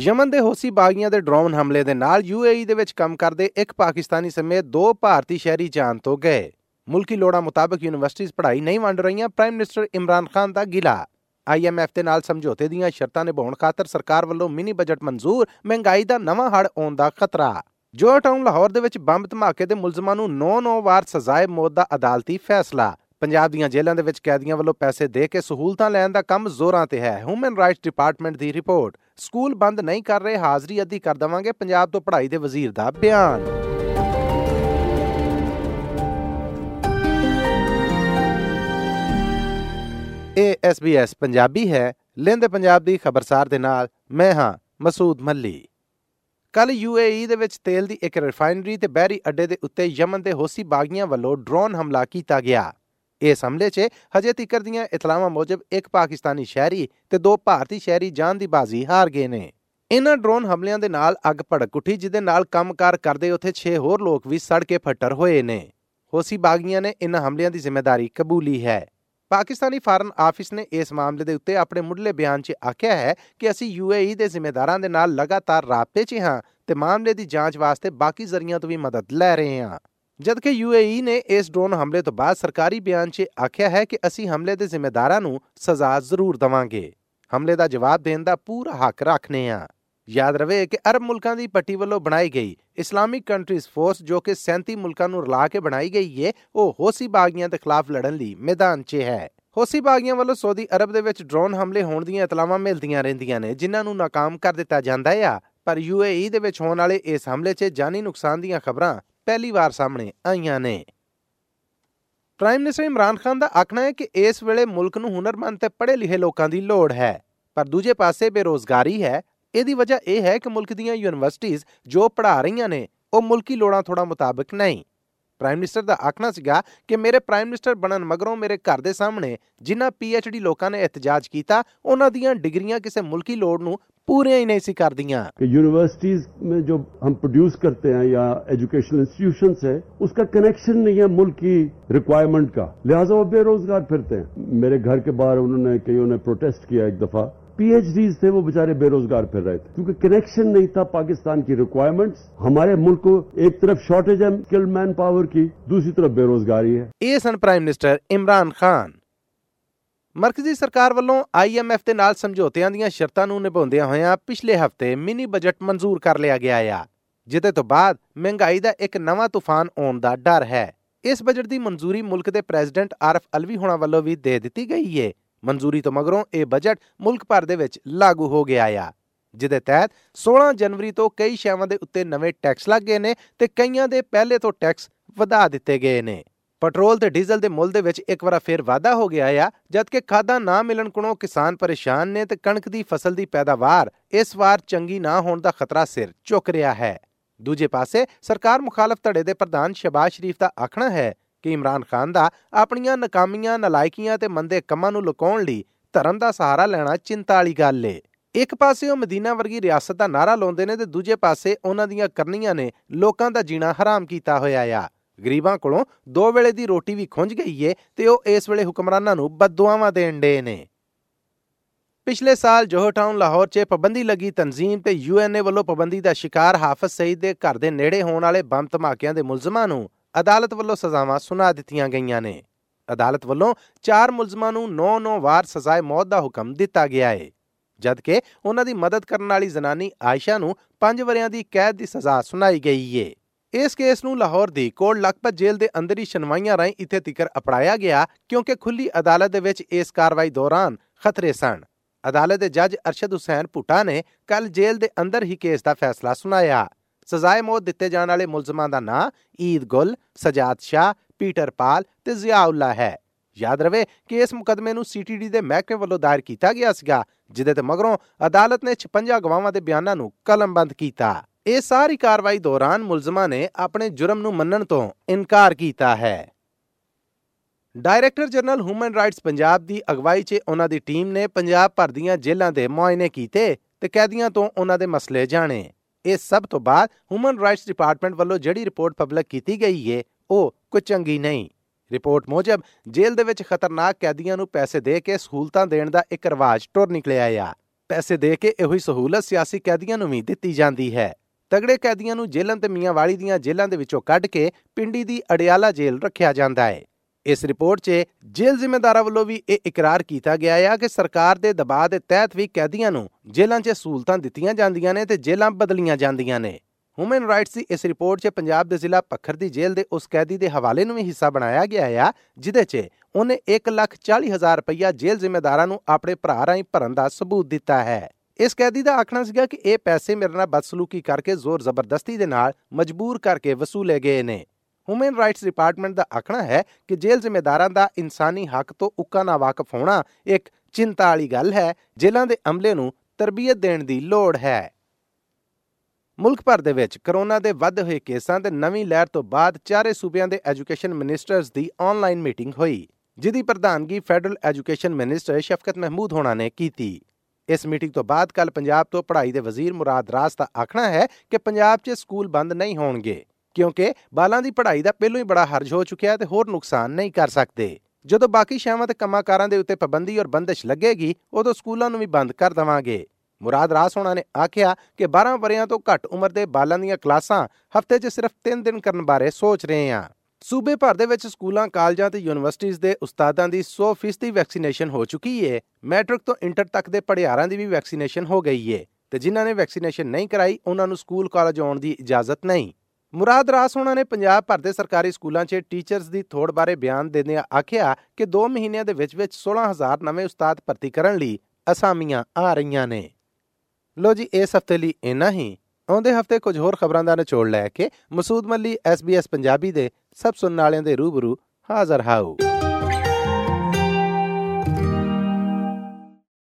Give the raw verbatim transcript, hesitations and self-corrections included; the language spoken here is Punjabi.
ਯਮਨ ਦੇ ਹੌਸੀ ਬਾਗੀਆਂ ਦੇ ਡਰੋਨ ਹਮਲੇ ਦੇ ਨਾਲ ਯੂਏਈ ਦੇ ਵਿੱਚ ਕੰਮ ਕਰਦੇ ਇੱਕ ਪਾਕਿਸਤਾਨੀ ਸਮੇਤ ਦੋ ਭਾਰਤੀ ਸ਼ਹਿਰੀ ਜਾਨ ਤੋਂ ਗਏ। ਮੁਲਕੀ ਲੋੜਾਂ ਮੁਤਾਬਕ ਯੂਨੀਵਰਸਿਟੀਜ਼ ਪੜ੍ਹਾਈ ਨਹੀਂ ਵੰਡ ਰਹੀਆਂ, ਪ੍ਰਾਈਮ ਮਿਨਿਸਟਰ ਇਮਰਾਨ ਖਾਨ ਦਾ ਗਿਲਾ। ਆਈ ਐਮ ਐਫ ਦੇ ਨਾਲ ਸਮਝੌਤੇ ਦੀਆਂ ਸ਼ਰਤਾਂ ਨਿਭਾਉਣ ਖਾਤਰ ਸਰਕਾਰ ਵੱਲੋਂ ਮਿਨੀ ਬਜਟ ਮਨਜ਼ੂਰ, ਮਹਿੰਗਾਈ ਦਾ ਨਵਾਂ ਹੜ੍ਹ ਆਉਣ ਦਾ ਖਤਰਾ। ਜੋਹਾ ਟਾਊਨ ਲਾਹੌਰ ਦੇ ਵਿੱਚ ਬੰਬ ਧਮਾਕੇ ਦੇ ਮੁਲਜ਼ਮਾਂ ਨੂੰ ਨੌ ਨੌ ਵਾਰ ਸਜ਼ਾਏ ਮੌਤ ਦਾ ਅਦਾਲਤੀ ਫੈਸਲਾ। ਪੰਜਾਬ ਦੀਆਂ ਜੇਲ੍ਹਾਂ ਦੇ ਵਿੱਚ ਕੈਦੀਆਂ ਵੱਲੋਂ ਪੈਸੇ ਦੇ ਕੇ ਸਹੂਲਤਾਂ ਲੈਣ ਦਾ ਕੰਮ ਜ਼ੋਰਾਂ ਤੇ ਹੈ। ਹਿਊਮਨ ਰਾਈਟਸ ਡਿਪਾਰਟਮੈਂਟ ਦੀ ਰਿਪੋਰਟ। ਸਕੂਲ ਬੰਦ ਨਹੀਂ ਕਰ ਰਹੇ, ਹਾਜ਼ਰੀ ਅੱਧੀ ਕਰ ਦੇਵਾਂਗੇ, ਪੰਜਾਬ ਤੋਂ ਪੜ੍ਹਾਈ ਦੇ ਵਜ਼ੀਰ ਦਾ ਬਿਆਨ। ਇਹ ਐਸ ਬੀ ਐਸ ਪੰਜਾਬੀ ਹੈ। ਲਹਿੰਦੇ ਪੰਜਾਬ ਦੀ ਖਬਰਸਾਰ ਦੇ ਨਾਲ ਮੈਂ ਹਾਂ ਮਸੂਦ ਮੱਲੀ। ਕੱਲ ਯੂਏਈ ਦੇ ਵਿੱਚ ਤੇਲ ਦੀ ਇੱਕ ਰਿਫਾਈਨਰੀ ਤੇ ਬਹਿਰੀ ਅੱਡੇ ਦੇ ਉੱਤੇ ਯਮਨ ਦੇ ਹੌਸੀ ਬਾਗੀਆਂ ਵੱਲੋਂ ਡਰੋਨ ਹਮਲਾ ਕੀਤਾ ਗਿਆ। ਇਸ ਹਮਲੇ 'ਚ ਹਜੇ ਤੀਕਰ ਦੀਆਂ ਇਤਲਾਵਾਂ ਮੁਜਬ ਇੱਕ ਪਾਕਿਸਤਾਨੀ ਸ਼ਹਿਰੀ ਤੇ ਦੋ ਭਾਰਤੀ ਸ਼ਹਿਰੀ ਜਾਨ ਦੀ ਬਾਜ਼ੀ ਹਾਰ ਗਏ ਨੇ। ਇਹਨਾਂ ਡਰੋਨ ਹਮਲਿਆਂ ਦੇ ਨਾਲ ਅੱਗ ਭੜਕ ਉੱਠੀ, ਜਿਹਦੇ ਨਾਲ ਕੰਮਕਾਰ ਕਰਦੇ ਉੱਥੇ ਛੇ ਹੋਰ ਲੋਕ ਵੀ ਸੜ ਕੇ ਫੱਟੜ ਹੋਏ ਨੇ। ਹੌਸੀ ਬਾਗੀਆਂ ਨੇ ਇਹਨਾਂ ਹਮਲਿਆਂ ਦੀ ਜ਼ਿੰਮੇਵਾਰੀ ਕਬੂਲੀ ਹੈ। ਪਾਕਿਸਤਾਨੀ ਫਾਰਨ ਆਫਿਸ ਨੇ ਇਸ ਮਾਮਲੇ ਦੇ ਉੱਤੇ ਆਪਣੇ ਮੁੱਢਲੇ ਬਿਆਨ 'ਚ ਆਖਿਆ ਹੈ ਕਿ ਅਸੀਂ ਯੂਏਈ ਦੇ ਜ਼ਿੰਮੇਦਾਰਾਂ ਦੇ ਨਾਲ ਲਗਾਤਾਰ ਰਾਬਤੇ 'ਚ ਹਾਂ ਤੇ ਮਾਮਲੇ ਦੀ ਜਾਂਚ ਵਾਸਤੇ ਬਾਕੀ ਜ਼ਰੀਆਂ ਤੋਂ ਵੀ ਮਦਦ ਲੈ ਰਹੇ ਹਾਂ। ਜਦਕਿ ਯੂਏਈ ਨੇ ਇਸ ਡਰੋਨ ਹਮਲੇ ਤੋਂ ਬਾਅਦ ਸਰਕਾਰੀ ਬਿਆਨ 'ਚ ਆਖਿਆ ਹੈ ਕਿ ਅਸੀਂ ਹਮਲੇ ਦੇ ਜ਼ਿੰਮੇਦਾਰਾਂ ਨੂੰ ਸਜ਼ਾ ਜ਼ਰੂਰ ਦੇਵਾਂਗੇ। ਹਮਲੇ ਦਾ ਜਵਾਬ ਦੇਣ ਦਾ ਪੂਰਾ ਹੱਕ ਰੱਖਦੇ ਹਾਂ। ਯਾਦ ਰਵੇ ਕਿ ਅਰਬ ਮੁਲਕਾਂ ਦੀ ਪੱਟੀ ਵੱਲੋਂ ਬਣਾਈ ਗਈ ਇਸਲਾਮਿਕ ਕੰਟਰੀਜ਼ ਫੋਰਸ, ਜੋ ਕਿ ਸੈਂਤੀ ਮੁਲਕਾਂ ਨੂੰ ਰਲਾ ਕੇ ਬਣਾਈ ਗਈ ਹੈ, ਉਹ ਹੌਸੀ ਬਾਗੀਆਂ ਦੇ ਖਿਲਾਫ ਲੜਨ ਲਈ ਮੈਦਾਨ 'ਚ ਹੈ। ਹੌਸੀ ਬਾਗੀਆਂ ਵੱਲੋਂ ਸਊਦੀ ਅਰਬ ਦੇ ਵਿੱਚ ਡਰੋਨ ਹਮਲੇ ਹੋਣ ਦੀਆਂ ਇਤਲਾਵਾਂ ਮਿਲਦੀਆਂ ਰਹਿੰਦੀਆਂ ਨੇ, ਜਿਨ੍ਹਾਂ ਨੂੰ ਨਾਕਾਮ ਕਰ ਦਿੱਤਾ ਜਾਂਦਾ ਆ। ਪਰ ਯੂਏਈ ਦੇ ਵਿੱਚ ਹੋਣ ਵਾਲੇ ਇਸ ਹਮਲੇ 'ਚ ਜਾਨੀ ਨੁਕਸਾਨ ਦੀਆਂ ਖਬਰਾਂ ਪਹਿਲੀ ਵਾਰ ਸਾਹਮਣੇ ਆਈਆਂ ਨੇ। ਪ੍ਰਾਈਮ ਮਿਨਿਸਟਰ ਇਮਰਾਨ ਖਾਨ ਦਾ ਆਖਣਾ ਹੈ ਕਿ ਇਸ ਵੇਲੇ ਮੁਲਕ ਨੂੰ ਹੁਨਰਮੰਦ ਤੇ ਪੜ੍ਹੇ ਲਿਖੇ ਲੋਕਾਂ ਦੀ ਲੋੜ ਹੈ, ਪਰ ਦੂਜੇ ਪਾਸੇ ਬੇਰੋਜ਼ਗਾਰੀ ਹੈ। ਇਹਦੀ ਵਜ੍ਹਾ ਇਹ ਹੈ ਕਿ ਮੁਲਕ ਦੀਆਂ ਯੂਨੀਵਰਸਿਟੀਜ਼ ਜੋ ਪੜ੍ਹਾ ਰਹੀਆਂ ਨੇ ਉਹ ਮੁਲਕੀ ਲੋੜਾਂ ਥੋੜਾ ਮੁਤਾਬਕ ਨਹੀਂ। ਪ੍ਰਾਈਮ ਮਿਨਿਸਟਰ ਦਾ ਆਖਣਾ ਸੀਗਾ ਕਿ ਮੇਰੇ ਪ੍ਰਾਈਮ ਮਿਨਿਸਟਰ ਬਣਨ ਮਗਰੋਂ ਮੇਰੇ ਘਰ ਦੇ ਸਾਹਮਣੇ ਜਿਨ੍ਹਾਂ ਪੀ ਐਚ ਡੀ ਲੋਕਾਂ ਨੇ ਇhtਜਾਜ ਕੀਤਾ, ਉਹਨਾਂ ਦੀਆਂ ਡਿਗਰੀਆਂ ਕਿਸੇ ਮੁਲਕੀ ਲੋੜ ਨੂੰ पूरे ही नहीं सी कर दिया। यूनिवर्सिटीज में जो हम प्रोड्यूस करते हैं या एजुकेशनल इंस्टीट्यूशंस है, उसका कनेक्शन नहीं है मुल्क की रिक्वायरमेंट का, लिहाजा वो बेरोजगार फिरते हैं। मेरे घर के बाहर उन्होंने कईयों ने प्रोटेस्ट किया, एक दफा पीएचडीज थे वो बेचारे बेरोजगार फिर रहे थे क्योंकि कनेक्शन नहीं था पाकिस्तान की रिक्वायरमेंट्स। हमारे मुल्क को एक तरफ शॉर्टेज है स्किल्ड मैन पावर की, दूसरी तरफ बेरोजगारी है। ये सन प्राइम मिनिस्टर इमरान खान। ਮਰਕਜ਼ੀ ਸਰਕਾਰ ਵੱਲੋਂ ਆਈ ਐਮ ਐਫ ਦੇ ਨਾਲ ਸਮਝੌਤਿਆਂ ਦੀਆਂ ਸ਼ਰਤਾਂ ਨੂੰ ਨਿਭਾਉਂਦਿਆਂ ਹੋਇਆਂ ਪਿਛਲੇ ਹਫ਼ਤੇ ਮਿਨੀ ਬਜਟ ਮਨਜ਼ੂਰ ਕਰ ਲਿਆ ਗਿਆ ਆ, ਜਿਹਦੇ ਤੋਂ ਬਾਅਦ ਮਹਿੰਗਾਈ ਦਾ ਇੱਕ ਨਵਾਂ ਤੂਫਾਨ ਆਉਣ ਦਾ ਡਰ ਹੈ। ਇਸ ਬਜਟ ਦੀ ਮਨਜ਼ੂਰੀ ਮੁਲਕ ਦੇ ਪ੍ਰੈਜ਼ੀਡੈਂਟ ਆਰਿਫ ਅਲਵੀ ਹੋਣਾ ਵੱਲੋਂ ਵੀ ਦੇ ਦਿੱਤੀ ਗਈ ਏ। ਮਨਜ਼ੂਰੀ ਤੋਂ ਮਗਰੋਂ ਇਹ ਬਜਟ ਮੁਲਕ ਭਰ ਦੇ ਵਿੱਚ ਲਾਗੂ ਹੋ ਗਿਆ ਆ, ਜਿਹਦੇ ਤਹਿਤ ਸੋਲਾਂ ਜਨਵਰੀ ਤੋਂ ਕਈ ਸ਼ੈਵਾਂ ਦੇ ਉੱਤੇ ਨਵੇਂ ਟੈਕਸ ਲੱਗ ਗਏ ਨੇ ਤੇ ਕਈਆਂ ਦੇ ਪਹਿਲੇ ਤੋਂ ਟੈਕਸ ਵਧਾ ਦਿੱਤੇ ਗਏ ਨੇ। ਪੈਟਰੋਲ ਤੇ ਡੀਜ਼ਲ ਦੇ ਮੁੱਲ ਦੇ ਵਿੱਚ ਇੱਕ ਵਾਰ ਫੇਰ ਵਾਧਾ ਹੋ ਗਿਆ ਆ, ਜਦਕਿ ਖਾਦਾਂ ਨਾ ਮਿਲਣ ਕੋਲੋਂ ਕਿਸਾਨ ਪਰੇਸ਼ਾਨ ਨੇ ਤੇ ਕਣਕ ਦੀ ਫਸਲ ਦੀ ਪੈਦਾਵਾਰ ਇਸ ਵਾਰ ਚੰਗੀ ਨਾ ਹੋਣ ਦਾ ਖਤਰਾ ਸਿਰ ਚੁੱਕ ਰਿਹਾ ਹੈ। ਦੂਜੇ ਪਾਸੇ ਸਰਕਾਰ ਮੁਖਾਲਫ ਧੜੇ ਦੇ ਪ੍ਰਧਾਨ ਸ਼ਹਿਬਾਜ਼ ਸ਼ਰੀਫ ਦਾ ਆਖਣਾ ਹੈ ਕਿ ਇਮਰਾਨ ਖਾਨ ਦਾ ਆਪਣੀਆਂ ਨਾਕਾਮੀਆਂ, ਨਲਾਇਕੀਆਂ ਤੇ ਮੰਦੇ ਕੰਮਾਂ ਨੂੰ ਲੁਕਾਉਣ ਲਈ ਧਰਮ ਦਾ ਸਹਾਰਾ ਲੈਣਾ ਚਿੰਤਾ ਵਾਲੀ ਗੱਲ ਏ। ਇੱਕ ਪਾਸੇ ਉਹ ਮਦੀਨਾ ਵਰਗੀ ਰਿਆਸਤ ਦਾ ਨਾਅਰਾ ਲਾਉਂਦੇ ਨੇ ਤੇ ਦੂਜੇ ਪਾਸੇ ਉਹਨਾਂ ਦੀਆਂ ਕਰਨੀਆਂ ਨੇ ਲੋਕਾਂ ਦਾ ਜੀਣਾ ਹਰਾਮ ਕੀਤਾ ਹੋਇਆ ਆ। ਗਰੀਬਾਂ ਕੋਲੋਂ ਦੋ ਵੇਲੇ ਦੀ ਰੋਟੀ ਵੀ ਖੁੰਝ ਗਈ ਏ ਤੇ ਉਹ ਇਸ ਵੇਲੇ ਹੁਕਮਰਾਨਾਂ ਨੂੰ ਬਦਦੁਆਵਾਂ ਦੇਣ ਡੇ ਨੇ। ਪਿਛਲੇ ਸਾਲ ਜੋਹਾ ਟਾਊਨ ਲਾਹੌਰ 'ਚ ਪਾਬੰਦੀ ਲੱਗੀ ਤਨਜ਼ੀਮ ਤੇ ਯੂ ਐਨ ਏ ਵੱਲੋਂ ਪਾਬੰਦੀ ਦਾ ਸ਼ਿਕਾਰ ਹਾਫਿਜ਼ ਸਈਦ ਦੇ ਘਰ ਦੇ ਨੇੜੇ ਹੋਣ ਵਾਲੇ ਬੰਬ ਧਮਾਕਿਆਂ ਦੇ ਮੁਲਜ਼ਮਾਂ ਨੂੰ ਅਦਾਲਤ ਵੱਲੋਂ ਸਜ਼ਾਵਾਂ ਸੁਣਾ ਦਿੱਤੀਆਂ ਗਈਆਂ ਨੇ। ਅਦਾਲਤ ਵੱਲੋਂ ਚਾਰ ਮੁਲਜ਼ਮਾਂ ਨੂੰ ਨੌ ਨੌ ਵਾਰ ਸਜ਼ਾਏ ਮੌਤ ਦਾ ਹੁਕਮ ਦਿੱਤਾ ਗਿਆ ਏ, ਜਦਕਿ ਉਹਨਾਂ ਦੀ ਮਦਦ ਕਰਨ ਵਾਲੀ ਜ਼ਨਾਨੀ ਆਇਸ਼ਾ ਨੂੰ ਪੰਜ ਵਰਿਆਂ ਦੀ ਕੈਦ ਦੀ ਸਜ਼ਾ ਸੁਣਾਈ ਗਈ ਏ। ਇਸ ਕੇਸ ਨੂੰ ਲਾਹੌਰ ਦੀ ਕੋਟ ਲਖਪਤ ਜੇਲ੍ਹ ਦੇ ਅੰਦਰ ਹੀ ਸੁਣਵਾਈਆਂ ਰਾਹੀਂ ਇੱਥੇ ਤੀਕਰ ਅਪੜਾਇਆ ਗਿਆ, ਕਿਉਂਕਿ ਖੁੱਲੀ ਅਦਾਲਤ ਦੇ ਵਿੱਚ ਇਸ ਕਾਰਵਾਈ ਦੌਰਾਨ ਖਤਰੇ ਸਨ। ਅਦਾਲਤ ਦੇ ਜੱਜ ਅਰਸ਼ਦ ਹੁਸੈਨ ਭੁੱਟਾ ਨੇ ਕੱਲ ਜੇਲ੍ਹ ਦੇ ਅੰਦਰ ਹੀ ਕੇਸ ਦਾ ਫੈਸਲਾ ਸੁਣਾਇਆ। ਸਜ਼ਾਏ ਮੌਤ ਦਿੱਤੇ ਜਾਣ ਵਾਲੇ ਮੁਲਜ਼ਮਾਂ ਦਾ ਨਾਂ ਈਦ ਗੁਲ, ਸਜਾਦ ਸ਼ਾਹ, ਪੀਟਰ ਪਾਲ ਤੇ ਜ਼ਿਆਉੱਲਾ ਹੈ। ਯਾਦ ਰਵੇ ਕਿ ਇਸ ਮੁਕੱਦਮੇ ਨੂੰ ਸੀ ਟੀ ਡੀ ਦੇ ਮਹਿਕਮੇ ਵੱਲੋਂ ਦਾਇਰ ਕੀਤਾ ਗਿਆ ਸੀਗਾ, ਜਿਹਦੇ ਤੇ ਮਗਰੋਂ ਅਦਾਲਤ ਨੇ ਛਪੰਜਾ ਗਵਾਹਾਂ ਦੇ ਬਿਆਨਾਂ ਨੂੰ ਕਲਮਬੰਦ ਕੀਤਾ। ਇਹ ਸਾਰੀ ਕਾਰਵਾਈ ਦੌਰਾਨ ਮੁਲਜ਼ਮਾਂ ਨੇ ਆਪਣੇ ਜੁਰਮ ਨੂੰ ਮੰਨਣ ਤੋਂ ਇਨਕਾਰ ਕੀਤਾ ਹੈ। Director general human rights Punjab ਦੀ ਅਗਵਾਈ 'ਚ ਉਹਨਾਂ ਦੀ ਟੀਮ ਨੇ ਪੰਜਾਬ ਭਰ ਦੀਆਂ ਜੇਲ੍ਹਾਂ ਦੇ ਮੁਆਇਨੇ ਕੀਤੇ ਤੇ ਕੈਦੀਆਂ ਤੋਂ ਉਹਨਾਂ ਦੇ ਮਸਲੇ ਜਾਣੇ। ਇਸ ਸਭ ਤੋਂ ਬਾਅਦ ਹਿਊਮਨ ਰਾਈਟਸ ਡਿਪਾਰਟਮੈਂਟ ਵੱਲੋਂ ਜਿਹੜੀ ਰਿਪੋਰਟ ਪਬਲਿਕ ਕੀਤੀ ਗਈ ਏ ਉਹ ਕੋਈ ਚੰਗੀ ਨਹੀਂ। ਰਿਪੋਰਟ ਮੁਜਬ ਜੇਲ੍ਹ ਦੇ ਵਿੱਚ ਖਤਰਨਾਕ ਕੈਦੀਆਂ ਨੂੰ ਪੈਸੇ ਦੇ ਕੇ ਸਹੂਲਤਾਂ ਦੇਣ ਦਾ ਇੱਕ ਰਿਵਾਜ ਟੁਰ ਨਿਕਲਿਆ ਆ। ਪੈਸੇ ਦੇ ਕੇ ਇਹੋ ਹੀ ਸਹੂਲਤ ਸਿਆਸੀ ਕੈਦੀਆਂ ਨੂੰ ਵੀ ਦਿੱਤੀ ਜਾਂਦੀ ਹੈ। ਤਗੜੇ ਕੈਦੀਆਂ ਨੂੰ ਜੇਲ੍ਹਾਂ ਤੇ ਮੀਆਂਵਾਲੀ ਦੀਆਂ ਜੇਲ੍ਹਾਂ ਦੇ ਵਿੱਚੋਂ ਕੱਢ ਕੇ ਪਿੰਡੀ ਦੀ ਅਡਿਆਲਾ ਜੇਲ੍ਹ ਰੱਖਿਆ ਜਾਂਦਾ ਹੈ। ਇਸ ਰਿਪੋਰਟ 'ਚ ਜੇਲ੍ਹ ਜ਼ਿੰਮੇਦਾਰਾਂ ਵੱਲੋਂ ਵੀ ਇਹ ਇਕਰਾਰ ਕੀਤਾ ਗਿਆ ਹੈ ਕਿ ਸਰਕਾਰ ਦੇ ਦਬਾਅ ਦੇ ਤਹਿਤ ਵੀ ਕੈਦੀਆਂ ਨੂੰ ਜੇਲ੍ਹਾਂ 'ਚ ਸਹੂਲਤਾਂ ਦਿੱਤੀਆਂ ਜਾਂਦੀਆਂ ਨੇ ਤੇ ਜੇਲ੍ਹਾਂ ਬਦਲੀਆਂ ਜਾਂਦੀਆਂ ਨੇ। ਹਿਊਮਨ ਰਾਈਟਸ ਦੀ ਇਸ ਰਿਪੋਰਟ 'ਚ ਪੰਜਾਬ ਦੇ ਜ਼ਿਲ੍ਹਾ ਪੱਖਰ ਦੀ ਜੇਲ੍ਹ ਦੇ ਉਸ ਕੈਦੀ ਦੇ ਹਵਾਲੇ ਨੂੰ ਵੀ ਹਿੱਸਾ ਬਣਾਇਆ ਗਿਆ ਹੈ ਜਿਹਦੇ 'ਚ ਉਹਨੇ ਇੱਕ ਲੱਖ ਚਾਲੀ ਹਜ਼ਾਰ ਰੁਪਈਆ ਜੇਲ੍ਹ ਜ਼ਿੰਮੇਦਾਰਾਂ ਨੂੰ ਆਪਣੇ ਭਰਾ ਰਾਹੀਂ ਭਰਨ ਦਾ ਸਬੂਤ ਦਿੱਤਾ ਹੈ। ਇਸ ਕੈਦੀ ਦਾ ਆਖਣਾ ਸੀਗਾ ਕਿ ਇਹ ਪੈਸੇ ਮੇਰੇ ਨਾਲ ਬਦਸਲੂਕੀ ਕਰਕੇ ਜ਼ੋਰ ਜ਼ਬਰਦਸਤੀ ਦੇ ਨਾਲ ਮਜਬੂਰ ਕਰਕੇ ਵਸੂਲੇ ਗਏ ਨੇ। ਹਿਊਮਨ ਰਾਈਟਸ ਡਿਪਾਰਟਮੈਂਟ ਦਾ ਆਖਣਾ ਹੈ ਕਿ ਜੇਲ੍ਹ ਜ਼ਿੰਮੇਦਾਰਾਂ ਦਾ ਇਨਸਾਨੀ ਹੱਕ ਤੋਂ ਉੱਕਾ ਨਾ ਵਾਕਫ ਹੋਣਾ ਇੱਕ ਚਿੰਤਾ ਵਾਲੀ ਗੱਲ ਹੈ। ਜੇਲ੍ਹਾਂ ਦੇ ਅਮਲੇ ਨੂੰ ਤਰਬੀਅਤ ਦੇਣ ਦੀ ਲੋੜ ਹੈ। ਮੁਲਕ ਭਰ ਦੇ ਵਿੱਚ ਕਰੋਨਾ ਦੇ ਵੱਧ ਹੋਏ ਕੇਸਾਂ ਤੇ ਨਵੀਂ ਲਹਿਰ ਤੋਂ ਬਾਅਦ ਚਾਰੇ ਸੂਬਿਆਂ ਦੇ ਐਜੂਕੇਸ਼ਨ ਮਿਨਿਸਟਰਸ ਦੀ ਆਨਲਾਈਨ ਮੀਟਿੰਗ ਹੋਈ, ਜਿਹਦੀ ਪ੍ਰਧਾਨਗੀ federal education minister Shafqat Mahmood ਹੋਣਾ ਨੇ ਕੀਤੀ। ਇਸ ਮੀਟਿੰਗ ਤੋਂ ਬਾਅਦ ਕੱਲ ਪੰਜਾਬ ਤੋਂ ਪੜ੍ਹਾਈ ਦੇ ਵਜ਼ੀਰ ਮੁਰਾਦ ਰਾਸ ਦਾ ਆਖਣਾ ਹੈ ਕਿ ਪੰਜਾਬ 'ਚ ਸਕੂਲ ਬੰਦ ਨਹੀਂ ਹੋਣਗੇ ਕਿਉਂਕਿ ਬਾਲਾਂ ਦੀ ਪੜ੍ਹਾਈ ਦਾ ਪਹਿਲੋਂ ਹੀ ਬੜਾ ਹਰਜ ਹੋ ਚੁੱਕਿਆ ਤੇ ਹੋਰ ਨੁਕਸਾਨ ਨਹੀਂ ਕਰ ਸਕਦੇ। ਜਦੋਂ ਬਾਕੀ ਸ਼ਹਿਵਾਂ ਤੇ ਕੰਮਾਂ ਕਾਰਾਂ ਦੇ ਉੱਤੇ ਪਾਬੰਦੀ ਔਰ ਬੰਦਿਸ਼ ਲੱਗੇਗੀ ਉਦੋਂ ਸਕੂਲਾਂ ਨੂੰ ਵੀ ਬੰਦ ਕਰ ਦੇਵਾਂਗੇ। ਮੁਰਾਦ ਰਾਸ ਹੋਣਾ ਨੇ ਆਖਿਆ ਕਿ ਬਾਰਾਂ ਵਰ੍ਹਿਆਂ ਤੋਂ ਘੱਟ ਉਮਰ ਦੇ ਬਾਲਾਂ ਦੀਆਂ ਕਲਾਸਾਂ ਹਫ਼ਤੇ 'ਚ ਸਿਰਫ ਤਿੰਨ ਦਿਨ ਕਰਨ ਬਾਰੇ ਸੋਚ ਰਹੇ ਹਾਂ। ਸੂਬੇ ਭਰ ਦੇ ਵਿੱਚ ਸਕੂਲਾਂ, ਕਾਲਜਾਂ ਤੇ ਯੂਨੀਵਰਸਿਟੀਜ਼ ਦੇ ਉਸਤਾਦਾਂ ਦੀ ਸੌ ਫੀਸਦੀ ਵੈਕਸੀਨੇਸ਼ਨ ਹੋ ਚੁੱਕੀ ਏ। ਮੈਟ੍ਰਿਕ ਤੋਂ ਇੰਟਰ ਤੱਕ ਦੇ ਪੜ੍ਹਿਆਰਾਂ ਦੀ ਵੀ ਵੈਕਸੀਨੇਸ਼ਨ ਹੋ ਗਈ ਏ ਤੇ ਜਿਨ੍ਹਾਂ ਨੇ ਵੈਕਸੀਨੇਸ਼ਨ ਨਹੀਂ ਕਰਾਈ ਉਹਨਾਂ ਨੂੰ ਸਕੂਲ ਕਾਲਜ ਆਉਣ ਦੀ ਇਜਾਜ਼ਤ ਨਹੀਂ। ਮੁਰਾਦ ਰਾਸ ਹੋਣਾ ਨੇ ਪੰਜਾਬ ਭਰ ਦੇ ਸਰਕਾਰੀ ਸਕੂਲਾਂ 'ਚ ਟੀਚਰਸ ਦੀ ਥੋੜ ਬਾਰੇ ਬਿਆਨ ਦਿੰਦਿਆਂ ਆਖਿਆ ਕਿ ਦੋ ਮਹੀਨਿਆਂ ਦੇ ਵਿੱਚ ਵਿੱਚ ਸੋਲਾਂ ਹਜ਼ਾਰ ਨਵੇਂ ਉਸਤਾਦ ਭਰਤੀ ਕਰਨ ਲਈ ਅਸਾਮੀਆਂ ਆ ਰਹੀਆਂ ਨੇ। ਲੋ ਜੀ, ਇਸ ਹਫ਼ਤੇ ਲਈ ਇੰਨਾ ਹੀ। ਆਉਂਦੇ ਹਫ਼ਤੇ ਕੁਝ ਹੋਰ ਖਬਰਾਂ ਦਾ ਨਿਚੋੜ ਲੈ ਕੇ ਮਸੂਦ ਮੱਲੀ ਐਸ ਬੀ ਐਸ ਪੰਜਾਬੀ ਦੇ ਸਭ ਸੁਣਨ ਵਾਲਿਆਂ ਦੇ ਰੂਬਰੂ ਹਾਜ਼ਰ ਹਾਊ।